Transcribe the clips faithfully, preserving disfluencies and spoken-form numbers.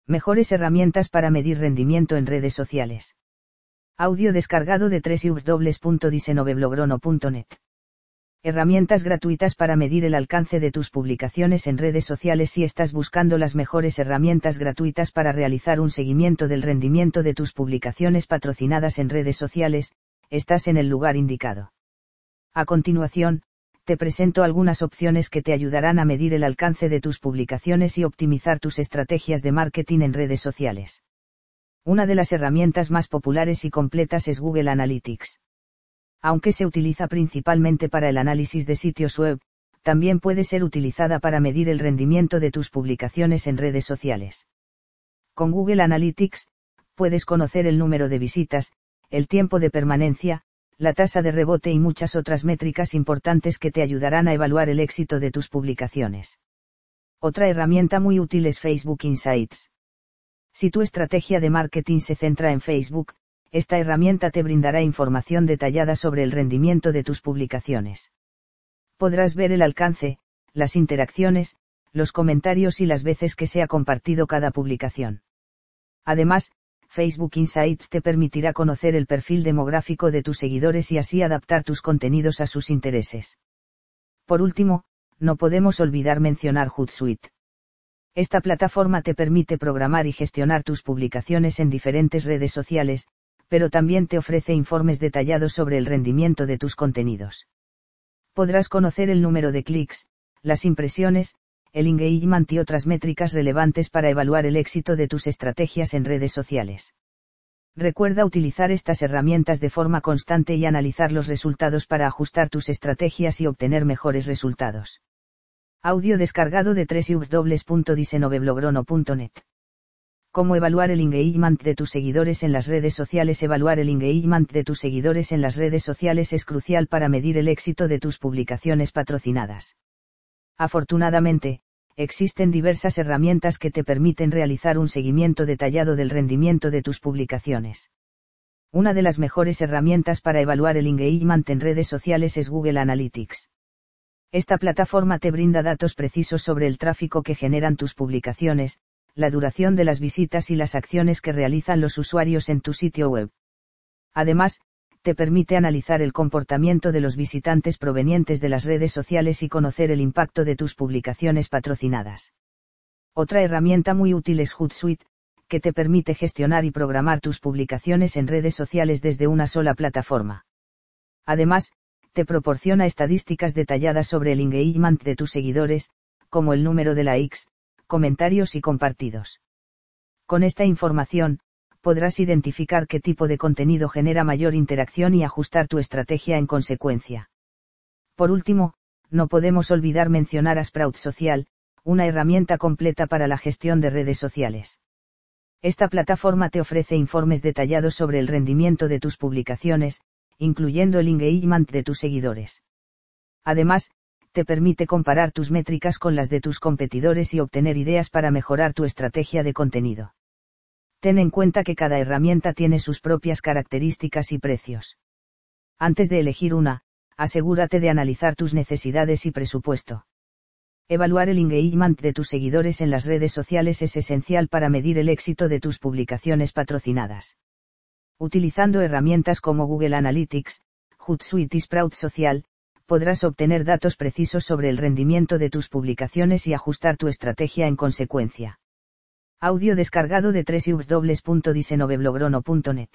Mejores herramientas para medir rendimiento en redes sociales. Audio descargado de doble u doble u doble u punto diecinueve punto net. Herramientas gratuitas para medir el alcance de tus publicaciones en redes sociales. Si estás buscando las mejores herramientas gratuitas para realizar un seguimiento del rendimiento de tus publicaciones patrocinadas en redes sociales, estás en el lugar indicado. A continuación, te presento algunas opciones que te ayudarán a medir el alcance de tus publicaciones y optimizar tus estrategias de marketing en redes sociales. Una de las herramientas más populares y completas es Google Analytics. Aunque se utiliza principalmente para el análisis de sitios web, también puede ser utilizada para medir el rendimiento de tus publicaciones en redes sociales. Con Google Analytics, puedes conocer el número de visitas, el tiempo de permanencia, la tasa de rebote y muchas otras métricas importantes que te ayudarán a evaluar el éxito de tus publicaciones. Otra herramienta muy útil es Facebook Insights. Si tu estrategia de marketing se centra en Facebook, esta herramienta te brindará información detallada sobre el rendimiento de tus publicaciones. Podrás ver el alcance, las interacciones, los comentarios y las veces que se ha compartido cada publicación. Además, Facebook Insights te permitirá conocer el perfil demográfico de tus seguidores y así adaptar tus contenidos a sus intereses. Por último, no podemos olvidar mencionar Hootsuite. Esta plataforma te permite programar y gestionar tus publicaciones en diferentes redes sociales, pero también te ofrece informes detallados sobre el rendimiento de tus contenidos. Podrás conocer el número de clics, las impresiones, el engagement y otras métricas relevantes para evaluar el éxito de tus estrategias en redes sociales. Recuerda utilizar estas herramientas de forma constante y analizar los resultados para ajustar tus estrategias y obtener mejores resultados. Audio descargado de doble u doble u doble u punto diecinueve punto net. ¿Cómo evaluar el engagement de tus seguidores en las redes sociales? Evaluar el engagement de tus seguidores en las redes sociales es crucial para medir el éxito de tus publicaciones patrocinadas. Afortunadamente, existen diversas herramientas que te permiten realizar un seguimiento detallado del rendimiento de tus publicaciones. Una de las mejores herramientas para evaluar el engagement en redes sociales es Google Analytics. Esta plataforma te brinda datos precisos sobre el tráfico que generan tus publicaciones, la duración de las visitas y las acciones que realizan los usuarios en tu sitio web. Además, te permite analizar el comportamiento de los visitantes provenientes de las redes sociales y conocer el impacto de tus publicaciones patrocinadas. Otra herramienta muy útil es Hootsuite, que te permite gestionar y programar tus publicaciones en redes sociales desde una sola plataforma. Además, te proporciona estadísticas detalladas sobre el engagement de tus seguidores, como el número de likes, comentarios y compartidos. Con esta información, podrás identificar qué tipo de contenido genera mayor interacción y ajustar tu estrategia en consecuencia. Por último, no podemos olvidar mencionar a Sprout Social, una herramienta completa para la gestión de redes sociales. Esta plataforma te ofrece informes detallados sobre el rendimiento de tus publicaciones, incluyendo el engagement de tus seguidores. Además, te permite comparar tus métricas con las de tus competidores y obtener ideas para mejorar tu estrategia de contenido. Ten en cuenta que cada herramienta tiene sus propias características y precios. Antes de elegir una, asegúrate de analizar tus necesidades y presupuesto. Evaluar el engagement de tus seguidores en las redes sociales es esencial para medir el éxito de tus publicaciones patrocinadas. Utilizando herramientas como Google Analytics, Hootsuite y Sprout Social, podrás obtener datos precisos sobre el rendimiento de tus publicaciones y ajustar tu estrategia en consecuencia. Audio descargado de doble u doble u doble u punto diecinueve punto net.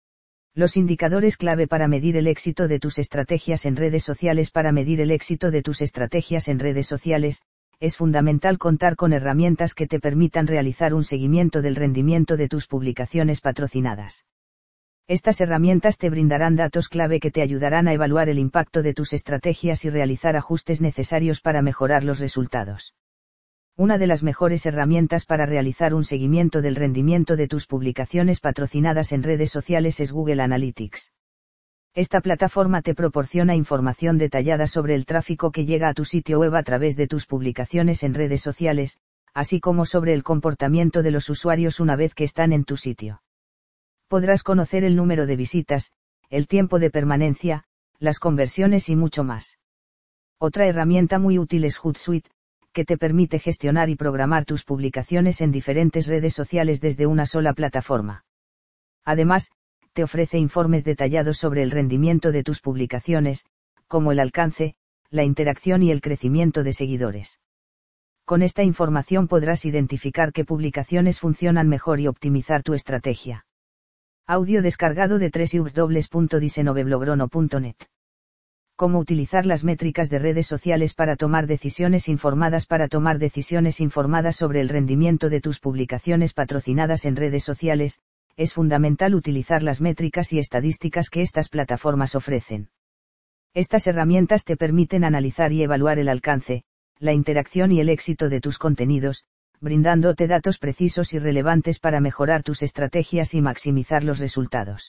Los indicadores clave para medir el éxito de tus estrategias en redes sociales. Para medir el éxito de tus estrategias en redes sociales, es fundamental contar con herramientas que te permitan realizar un seguimiento del rendimiento de tus publicaciones patrocinadas. Estas herramientas te brindarán datos clave que te ayudarán a evaluar el impacto de tus estrategias y realizar ajustes necesarios para mejorar los resultados. Una de las mejores herramientas para realizar un seguimiento del rendimiento de tus publicaciones patrocinadas en redes sociales es Google Analytics. Esta plataforma te proporciona información detallada sobre el tráfico que llega a tu sitio web a través de tus publicaciones en redes sociales, así como sobre el comportamiento de los usuarios una vez que están en tu sitio. Podrás conocer el número de visitas, el tiempo de permanencia, las conversiones y mucho más. Otra herramienta muy útil es Hootsuite, que te permite gestionar y programar tus publicaciones en diferentes redes sociales desde una sola plataforma. Además, te ofrece informes detallados sobre el rendimiento de tus publicaciones, como el alcance, la interacción y el crecimiento de seguidores. Con esta información podrás identificar qué publicaciones funcionan mejor y optimizar tu estrategia. Audio descargado de doble u doble u doble u punto diecinueve blogrono punto net. Cómo utilizar las métricas de redes sociales para tomar decisiones informadas Para tomar decisiones informadas sobre el rendimiento de tus publicaciones patrocinadas en redes sociales, es fundamental utilizar las métricas y estadísticas que estas plataformas ofrecen. Estas herramientas te permiten analizar y evaluar el alcance, la interacción y el éxito de tus contenidos, brindándote datos precisos y relevantes para mejorar tus estrategias y maximizar los resultados.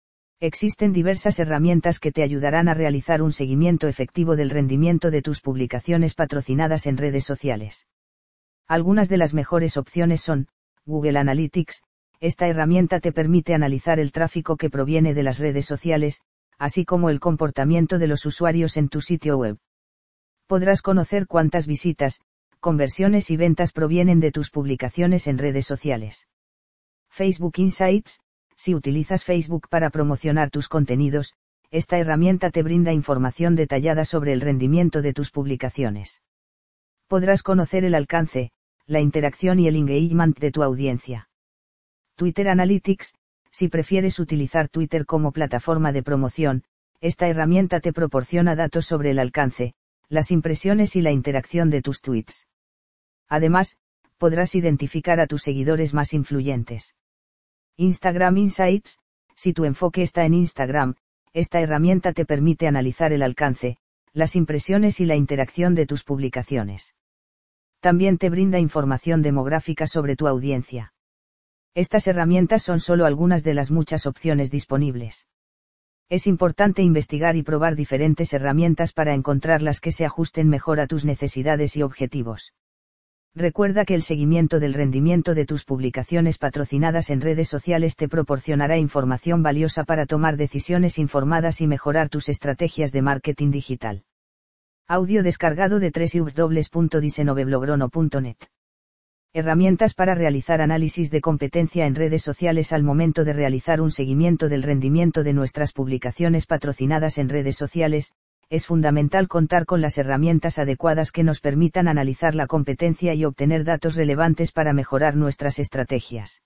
Existen diversas herramientas que te ayudarán a realizar un seguimiento efectivo del rendimiento de tus publicaciones patrocinadas en redes sociales. Algunas de las mejores opciones son: Google Analytics. Esta herramienta te permite analizar el tráfico que proviene de las redes sociales, así como el comportamiento de los usuarios en tu sitio web. Podrás conocer cuántas visitas, conversiones y ventas provienen de tus publicaciones en redes sociales. Facebook Insights. Si utilizas Facebook para promocionar tus contenidos, esta herramienta te brinda información detallada sobre el rendimiento de tus publicaciones. Podrás conocer el alcance, la interacción y el engagement de tu audiencia. Twitter Analytics. Si prefieres utilizar Twitter como plataforma de promoción, esta herramienta te proporciona datos sobre el alcance, las impresiones y la interacción de tus tweets. Además, podrás identificar a tus seguidores más influyentes. Instagram Insights. Si tu enfoque está en Instagram, esta herramienta te permite analizar el alcance, las impresiones y la interacción de tus publicaciones. También te brinda información demográfica sobre tu audiencia. Estas herramientas son solo algunas de las muchas opciones disponibles. Es importante investigar y probar diferentes herramientas para encontrar las que se ajusten mejor a tus necesidades y objetivos. Recuerda que el seguimiento del rendimiento de tus publicaciones patrocinadas en redes sociales te proporcionará información valiosa para tomar decisiones informadas y mejorar tus estrategias de marketing digital. Audio descargado de doble u doble u doble u punto diecinueve blogrono punto net. Herramientas para realizar análisis de competencia en redes sociales. Al momento de realizar un seguimiento del rendimiento de nuestras publicaciones patrocinadas en redes sociales, es fundamental contar con las herramientas adecuadas que nos permitan analizar la competencia y obtener datos relevantes para mejorar nuestras estrategias.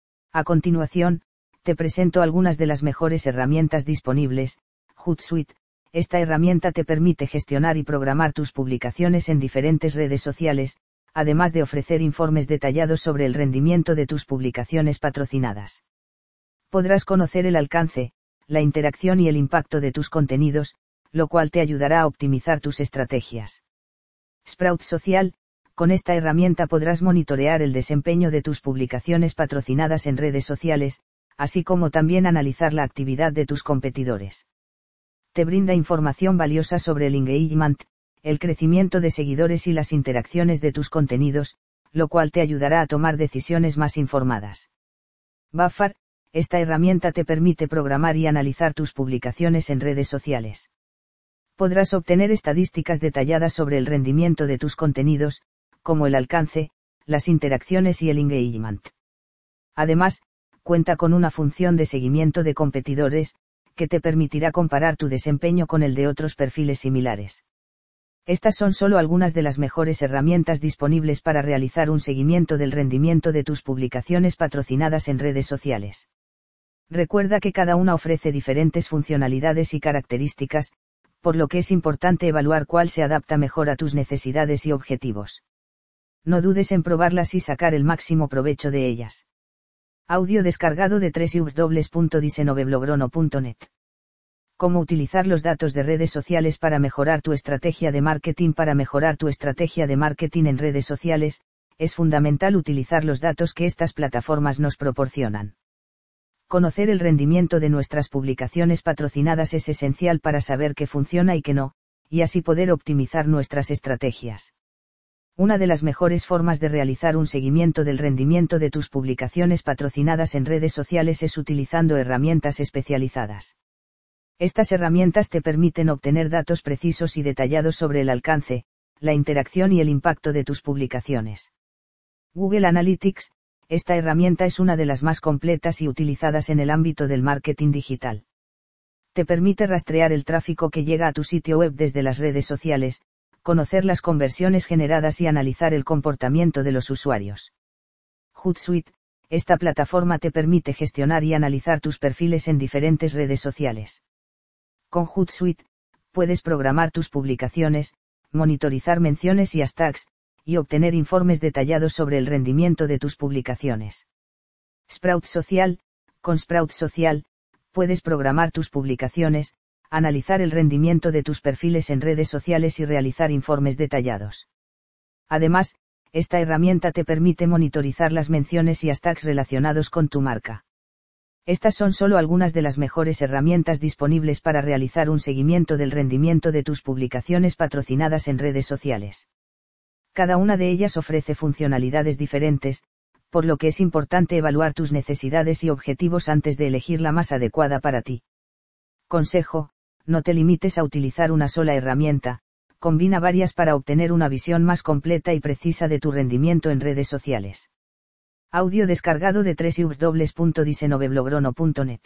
A continuación, te presento algunas de las mejores herramientas disponibles. Hootsuite. Esta herramienta te permite gestionar y programar tus publicaciones en diferentes redes sociales, además de ofrecer informes detallados sobre el rendimiento de tus publicaciones patrocinadas. Podrás conocer el alcance, la interacción y el impacto de tus contenidos, lo cual te ayudará a optimizar tus estrategias. Sprout Social. Con esta herramienta podrás monitorear el desempeño de tus publicaciones patrocinadas en redes sociales, así como también analizar la actividad de tus competidores. Te brinda información valiosa sobre el engagement, el crecimiento de seguidores y las interacciones de tus contenidos, lo cual te ayudará a tomar decisiones más informadas. Buffer. Esta herramienta te permite programar y analizar tus publicaciones en redes sociales. Podrás obtener estadísticas detalladas sobre el rendimiento de tus contenidos, como el alcance, las interacciones y el engagement. Además, cuenta con una función de seguimiento de competidores, que te permitirá comparar tu desempeño con el de otros perfiles similares. Estas son solo algunas de las mejores herramientas disponibles para realizar un seguimiento del rendimiento de tus publicaciones patrocinadas en redes sociales. Recuerda que cada una ofrece diferentes funcionalidades y características, por lo que es importante evaluar cuál se adapta mejor a tus necesidades y objetivos. No dudes en probarlas y sacar el máximo provecho de ellas. Audio descargado de doble u doble u doble u punto diecinueve blogrono punto net. Cómo utilizar los datos de redes sociales para mejorar tu estrategia de marketing. Para mejorar tu estrategia de marketing en redes sociales, es fundamental utilizar los datos que estas plataformas nos proporcionan. Conocer el rendimiento de nuestras publicaciones patrocinadas es esencial para saber qué funciona y qué no, y así poder optimizar nuestras estrategias. Una de las mejores formas de realizar un seguimiento del rendimiento de tus publicaciones patrocinadas en redes sociales es utilizando herramientas especializadas. Estas herramientas te permiten obtener datos precisos y detallados sobre el alcance, la interacción y el impacto de tus publicaciones. Google Analytics, esta herramienta es una de las más completas y utilizadas en el ámbito del marketing digital. Te permite rastrear el tráfico que llega a tu sitio web desde las redes sociales, conocer las conversiones generadas y analizar el comportamiento de los usuarios. Hootsuite, esta plataforma te permite gestionar y analizar tus perfiles en diferentes redes sociales. Con Hootsuite, puedes programar tus publicaciones, monitorizar menciones y hashtags, y obtener informes detallados sobre el rendimiento de tus publicaciones. Sprout Social, con Sprout Social, puedes programar tus publicaciones, analizar el rendimiento de tus perfiles en redes sociales y realizar informes detallados. Además, esta herramienta te permite monitorizar las menciones y hashtags relacionados con tu marca. Estas son solo algunas de las mejores herramientas disponibles para realizar un seguimiento del rendimiento de tus publicaciones patrocinadas en redes sociales. Cada una de ellas ofrece funcionalidades diferentes, por lo que es importante evaluar tus necesidades y objetivos antes de elegir la más adecuada para ti. Consejo: no te limites a utilizar una sola herramienta, combina varias para obtener una visión más completa y precisa de tu rendimiento en redes sociales. Audio descargado de doble u doble u doble u punto diecinueve blogrono punto net.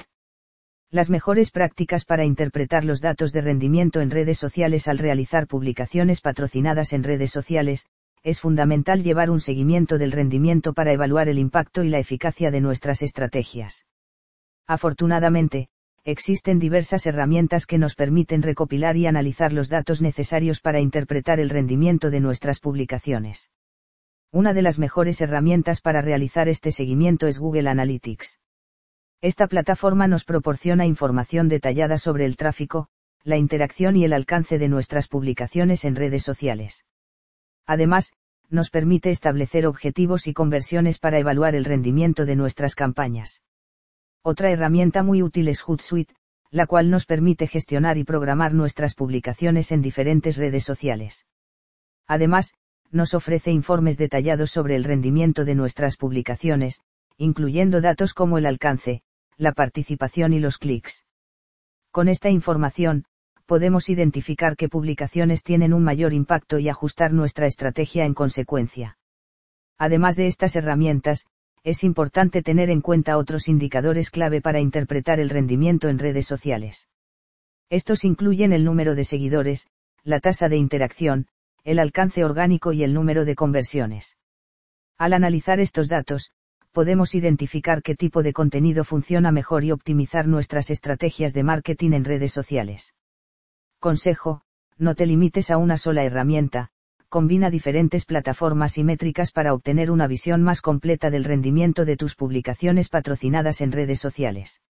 Las mejores prácticas para interpretar los datos de rendimiento en redes sociales al realizar publicaciones patrocinadas en redes sociales. Es fundamental llevar un seguimiento del rendimiento para evaluar el impacto y la eficacia de nuestras estrategias. Afortunadamente, existen diversas herramientas que nos permiten recopilar y analizar los datos necesarios para interpretar el rendimiento de nuestras publicaciones. Una de las mejores herramientas para realizar este seguimiento es Google Analytics. Esta plataforma nos proporciona información detallada sobre el tráfico, la interacción y el alcance de nuestras publicaciones en redes sociales. Además, nos permite establecer objetivos y conversiones para evaluar el rendimiento de nuestras campañas. Otra herramienta muy útil es Hootsuite, la cual nos permite gestionar y programar nuestras publicaciones en diferentes redes sociales. Además, nos ofrece informes detallados sobre el rendimiento de nuestras publicaciones, incluyendo datos como el alcance, la participación y los clics. Con esta información, podemos identificar qué publicaciones tienen un mayor impacto y ajustar nuestra estrategia en consecuencia. Además de estas herramientas, es importante tener en cuenta otros indicadores clave para interpretar el rendimiento en redes sociales. Estos incluyen el número de seguidores, la tasa de interacción, el alcance orgánico y el número de conversiones. Al analizar estos datos, podemos identificar qué tipo de contenido funciona mejor y optimizar nuestras estrategias de marketing en redes sociales. Consejo: no te limites a una sola herramienta, combina diferentes plataformas y métricas para obtener una visión más completa del rendimiento de tus publicaciones patrocinadas en redes sociales.